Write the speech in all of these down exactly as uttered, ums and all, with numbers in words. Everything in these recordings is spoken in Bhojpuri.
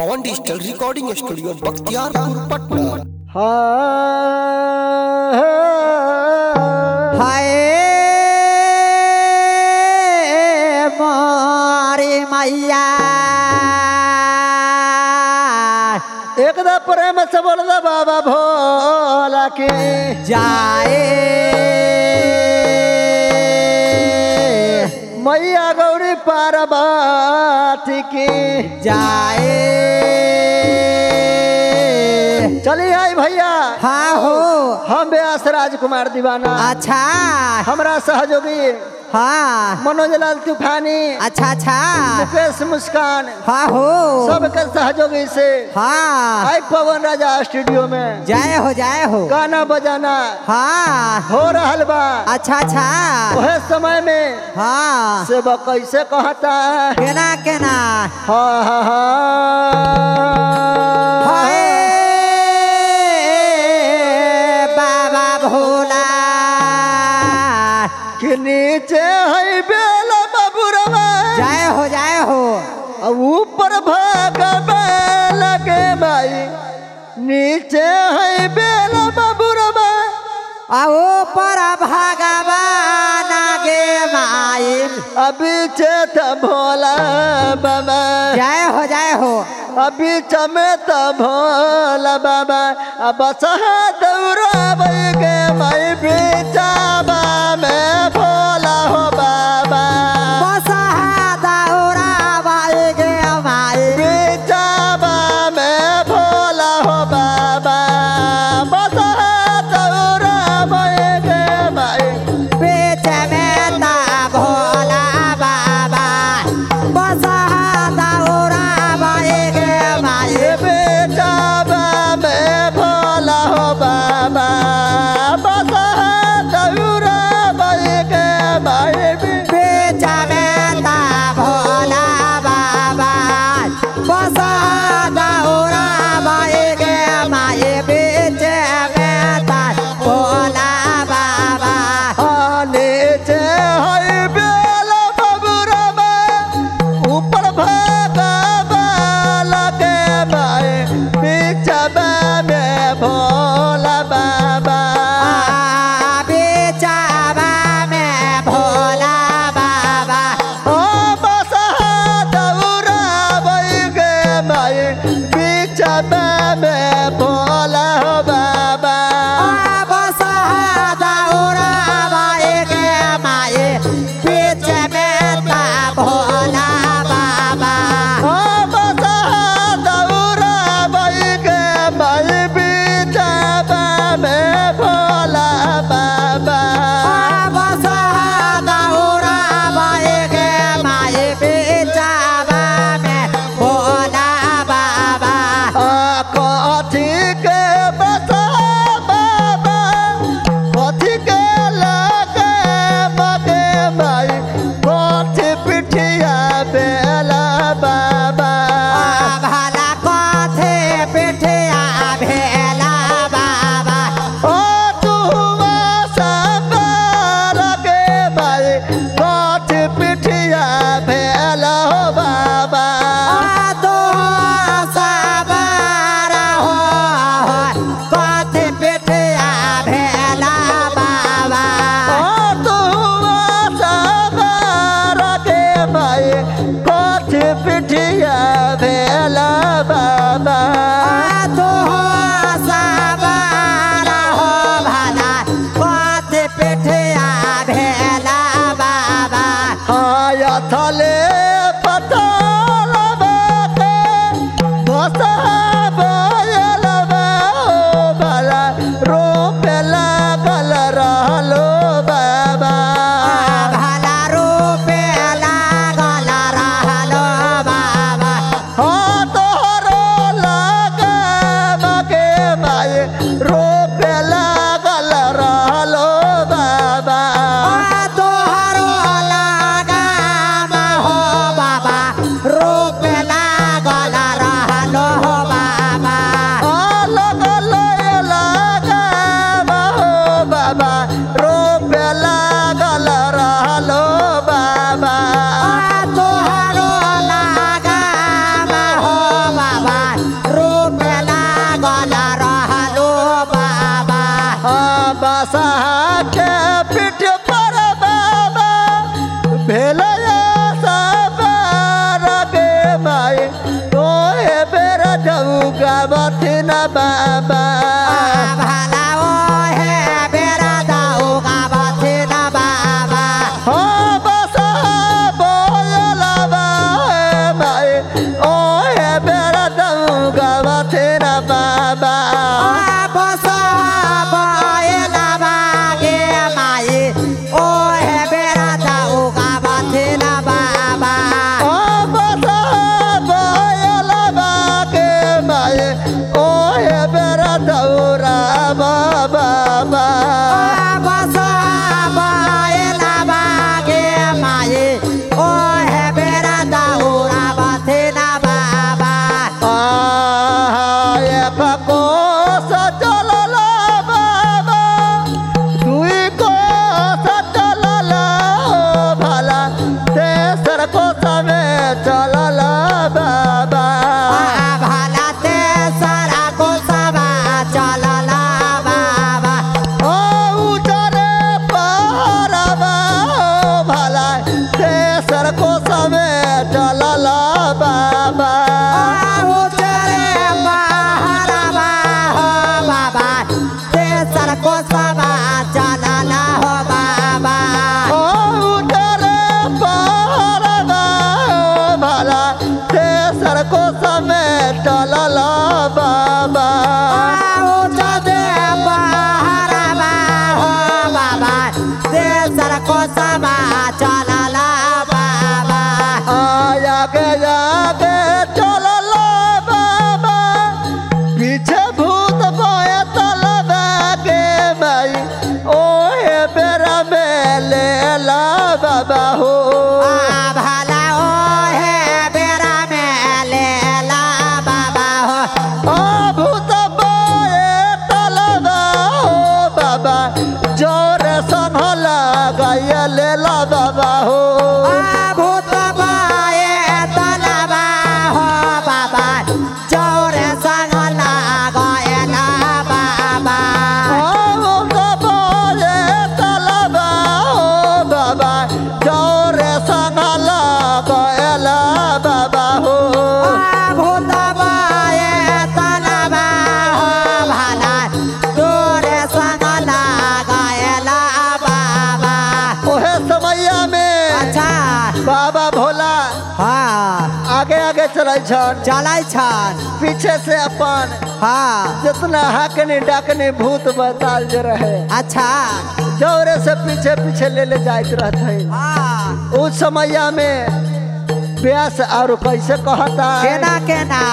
पवन digital recording studio Bakhtiyarpur Patna. हाय मोरी मैया एकदा प्रेम से बोल दे बाबा भोला के जाए मैया गौरी पार्वती की जाए। चलिए आई भैया। हाँ हो हम व्यास राजकुमार दीवाना, अच्छा हमारा सहयोगी हाँ मनोज लाल तूफानी, अच्छा अच्छा मुकेश मुस्कान, हाँ हो सबके सहयोगी से हाँ आई पवन राजा स्टूडियो में जय हो जय हो गाना बजाना हाँ हो रहल बा। अच्छा अच्छा वह समय में हाँ से बा कैसे कहता केना केना हाँ हाँ हाय बाबा भोला कि नीचे है बेला बबुरवा जय हो जय हो और ऊपर भगवान लगे भाई। नीचे है बेला बबुरवा आओ पर भगवान गे माई अभी चेत भोला बाबा जय हो जय हो अभी चमेत भोला बाबा अब सहा दौड़ा के माई बेचाबा में भोला हो बाबा बसहा दौरा बाई गे माई बेचाबा में भोला हो बाबा बसहा दौड़ा के माई बेच में ता भोला बाबा बसहा दौरा बाई गे माई बेचाबा में भोला हो बाबा बसहा दौड़ा के माई बेच में ता भोला बाबा बसहा दौरा बाई गे माई बेच में ता भोला बाबा नीचे है बेला बबुरवा ऊपर भगवा लगे भाई बीच में भोला बाबा बेचावा में भोला बाबा ओ बसहा दौड़ा गे भाई बीच में भोला हो बाबा बसहा दौरा बाई गे माई बीच में ता भोला बाबा ओ बसहा दौड़ा गे भाई बीच में भोला बाबा बसहा दौरा बाई गे माई बेचावा में भोला बाबा कथी के बसहा बाबा कथी के लगे मगे भाई कथी पिठिया बेला बाबा भला कथे पिठिया भेला बाबा ओ तू सबर के भाई कथी पिठिया बेला हो बाबा तो सवार हो कथे पिठिया भेला बाबा ओ तू सबर के भाई कथी पिठिया बेला बाबा तो सवार हो भला कथे पिठिया भेला बाबा आया थले पताल बाटे बसहा बोयल ओ भला रोपे लागल रहलो बाबा भला रूपे लागल रहलो बाबा हो तोहरो लगा मगे भाई रोपे लागल रहलो बाबा तोहरो लगाम हो बाबा रूप लागल रहलो गावथे न बाबा भला ओ है बेरा दाऊ गावथे न बाबा हो बसा बोला माए ओ हे बेरा दाऊ गावथे न बाबा बसा बायला बागे माई ओ है बेरा दाऊ गावथे न बाबा ओ बसा बोला बागे माए ओ हे बेरा दाऊ रा बाबा बसा बायला बागे माई ओ है बेरा दाऊ गावथे न बाबा एक को सचल बाबा दुई को सचल भला तेसर को समय चलल बाबा भला ते सारा को सबा चलला बाबा ओ उजरे पारबा भला तेसर को समय चलल बाबा उजरे बहरबा हो बाबा ते सर को सबा चलला हो बाबा ओ उजरे पारबा भला तेसर को समय चलल बाबा उजरे बहरबा हो बाबा ते सर को सबा चलला बाबा आया के जाके चलल बाबा पीछे भूत बोए तलबा के माई ओहे बेरा में ले ला बाबा हो भला ओ है बेरा में लेला बाबा हो ओ भूत बोए तलबा हो बाबा जोर संभल गया ले ला बाबा हो भूत बाए तलबा हो बाबा चौर संग लागेला बाबा ओ भूत बोए तलबा हो बाबा जोर संभल गया बाबा हो भूत बाए तलबा हो भला चौर संग लागेला बाबा ओहे समैया में अच्छा बाबा भोला हाँ आगे आगे चलै छन चलै छन पीछे से अपन हाँ जितना हाकनी डाकनी भूत बताल जे रहे अच्छा जोरे से पीछे पीछे ले ले जाइत रहते हाँ उस समैया में व्यास और कैसे कहता केना केना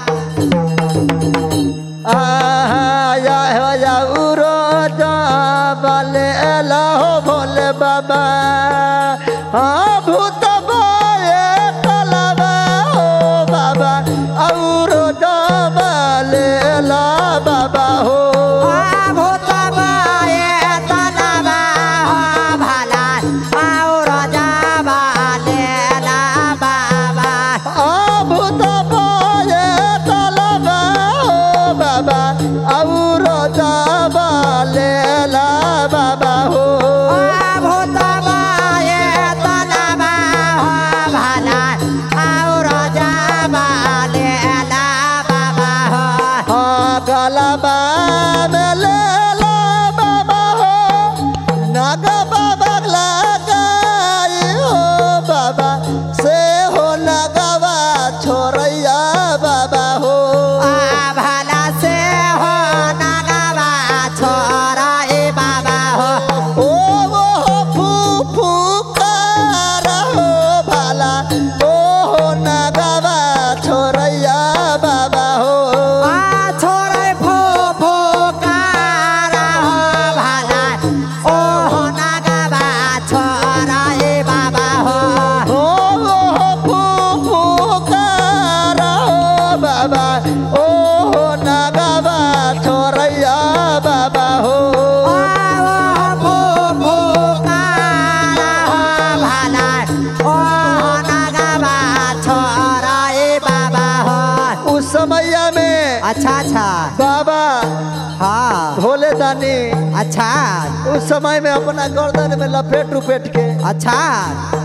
आहा या हो या उरो जाबले लहो भोले बाबा हाँ भूत बोए तलबा हो बाबा औरो जाबले ला बाबा हो भूत बाए तलबा हो भला और जाबा लेला बाबा आ भूत बोए तलबा हो बाबा औरो जाबले ला बाबा हो भूत बाए तलबा हो भला और जाबा लेला बाबा हो हाँ गलबा में ले ला बाबा हो नाग बाबा लगाई हो बाबा से हो नगवा छोड़ैया बाबा हो भला से हो नगवा छोरा ए बाबा हो ओ वो हो फू फू कर हो भला ओ हो नगवा छोड़ैया बाबा हो छोरे फो फो कारा हो भला ओ हो नगवा छोरा ए बाबा हो ओ वो हो फू फू कर हो बाबा ओ हो नगवा छोड़ैया बाबा हो फो फो कारा हो भला ओ हो नगवा छोरा ए बाबा हो उस समैया में अच्छा अच्छा बाबा हाँ भोले दानी अच्छा उस समय में अपना गर्दन में लपेट उपेट के अच्छा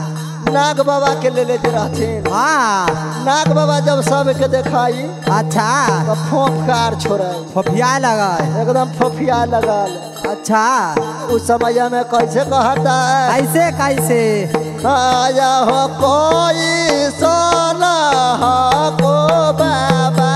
नाग बाबा के ले ले जे रहथिन। हाँ नाग बाबा जब सबके देखाई अच्छा तो फोफकार छोड़े फोफिया लगल एकदम फोफिया लगल। अच्छा उस समय में कैसे कहता है कैसे कैसे आया हो कोई सोना को बाबा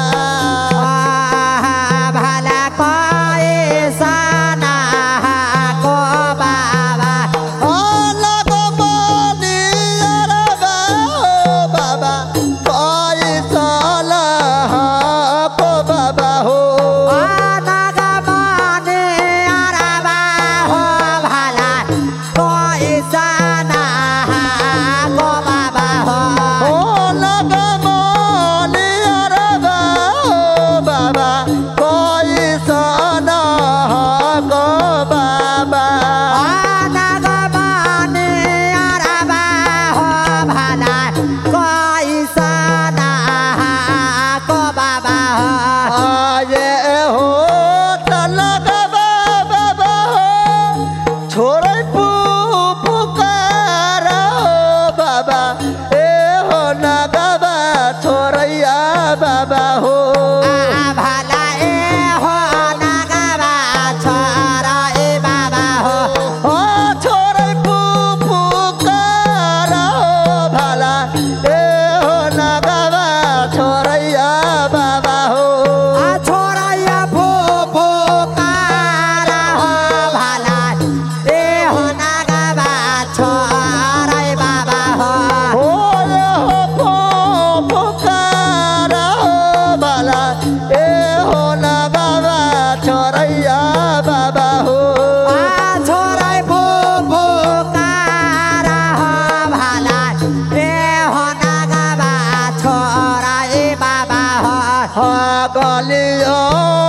आहा, भला कोई साना को बाबा अलग बोली अरे बाबा कोई सोना को बाबा हो नाग माने अरबा हो भला कोई साना को बाबा हो ओ लग मोली अरे बाबा कोई सोना को बाबा नाग माने अरबा हो भला कोई साना को बाबा हो आये हो तलग बाबा हो छोड़े पुकार हो बाबा ए हो नगबा छोड़ैया बाबा हो भला ए हो नागबा छोरा ए बाबा हो ओ छोड़े पुकार हो भला ए हो नगबा छोड़ैया बाबा हो छोरा या भो भो कारा हो भला ए हो नागबा छोरा ए बाबा हो हो हो पुकार हो भला ए हो नगबा छोड़ैया बाबा हो छोरा भो भो कारा हो भला ए हो नागबा छोरा ए बाबा हो हा गलियो